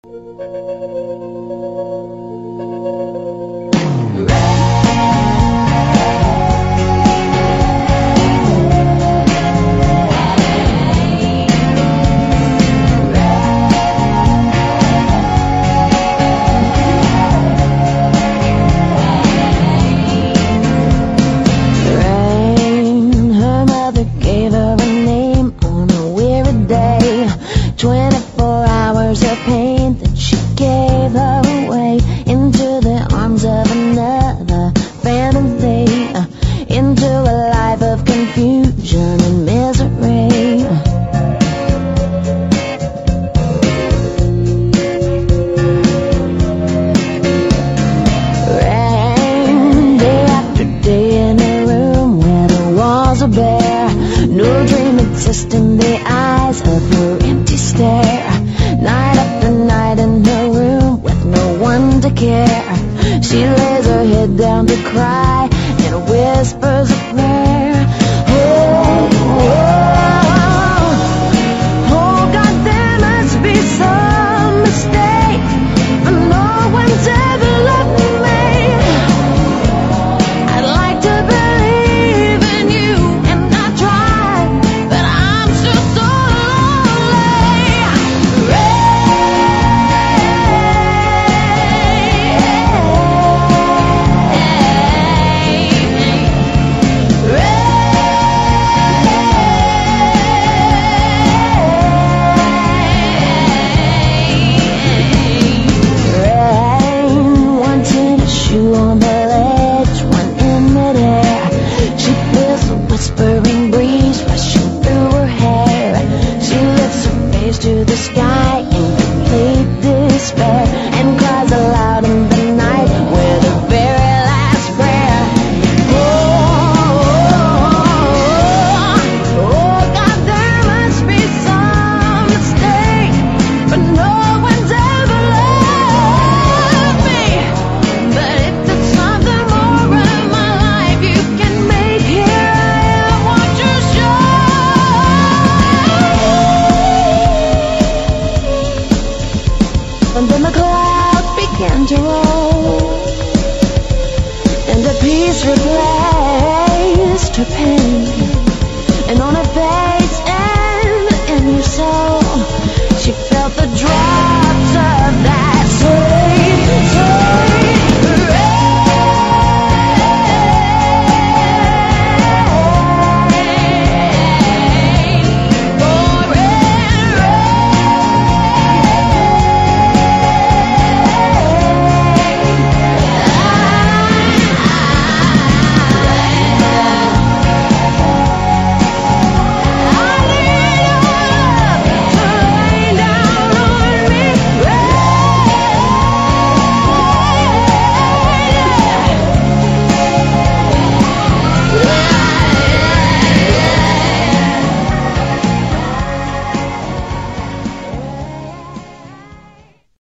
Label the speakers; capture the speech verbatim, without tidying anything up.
Speaker 1: Twenty-four hours of pain that she gave her away into the arms of another fantasy, uh, into a life of confusion and misery. Rain day after day in a room where the walls are bare. No dream exists in the eyes of her empty stare. Night after night in her room with no one to care. She lays her head down to cry and whispers a prayer. Oh, oh, oh, God, there must be some mistake, for no one's ever loved me. I'd like to believe in you, and I try, but I'm still so lonely. Rain, one tennis shoe on the ledge, one in midair. She feels a whispering breeze rushing through her hair. She lifts her face to the sky in complete despair and cries aloud in the night with her very last prayer. Oh, oh, oh, God, there must be some mistake, but no one's ever loved me. But if there's something more in my life you can make, here I am, won't you show? And then the clouds began to roll, and the peace replaced her pain, and on her face